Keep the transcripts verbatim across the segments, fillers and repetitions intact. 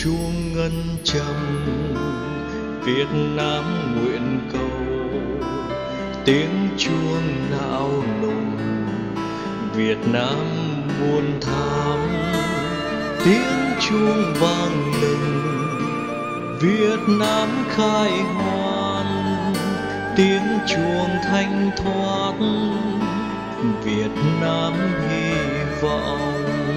chuông ngân trầm, Việt Nam nguyện cầu tiếng chuông não nùng, Việt Nam muôn thám tiếng chuông vang lừng, Việt Nam khai hoan tiếng chuông thanh thoát, Việt Nam hy vọng.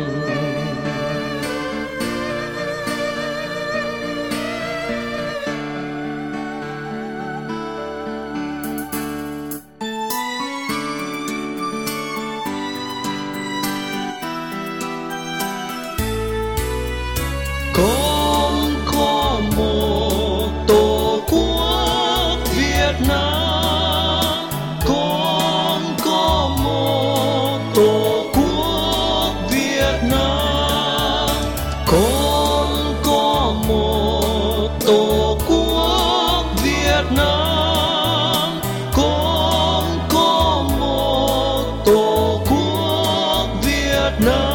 Con có một tổ quốc Việt Nam, con có một tổ quốc Việt Nam, con có một tổ quốc Việt Nam, con có một tổ quốc Việt Nam.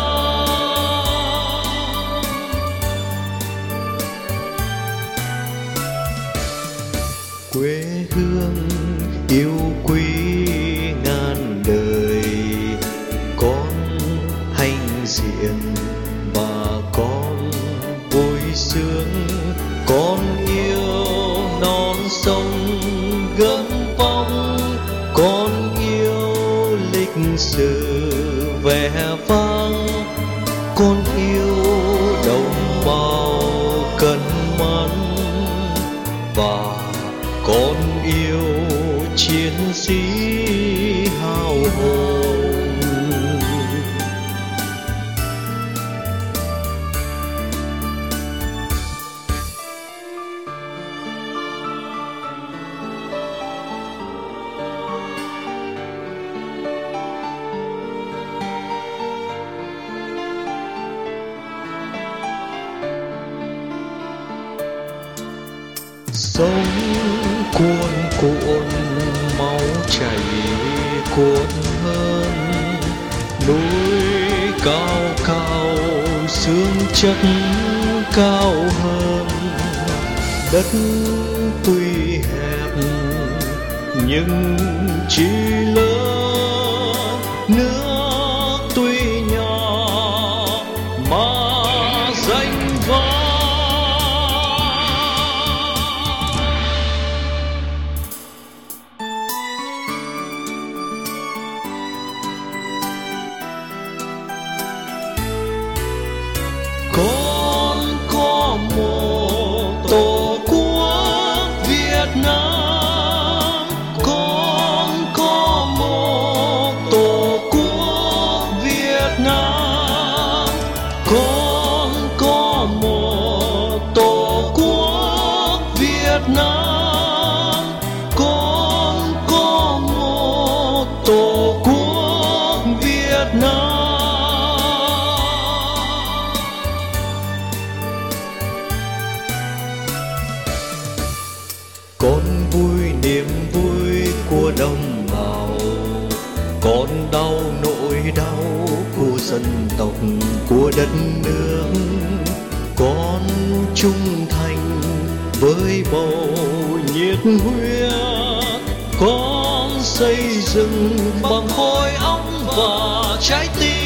Quê hương yêu quý ngàn đời, con hãnh diện và con vui sướng, con yêu non sông gấm vóc, con yêu lịch sử vẻ vang, con yêu đồng bào cần mẫn và con yêu chiến sĩ hào hùng. Sông cuồn cuộn máu chảy cuộn hơn, núi cao cao xương chất cao hơn, đất tuy hẹp nhưng chỉ lớn, nước tuy nhỏ mà danh vang. Con có một tổ quốc Việt Nam, con có một tổ quốc Việt Nam, con có một tổ quốc Việt Nam, con có một tổ quốc Việt Nam. Con vui niềm vui của đồng bào, con đau nỗi đau của dân tộc của đất nước, con trung thành với bầu nhiệt huyết, con xây dựng bằng khối óc và trái tim.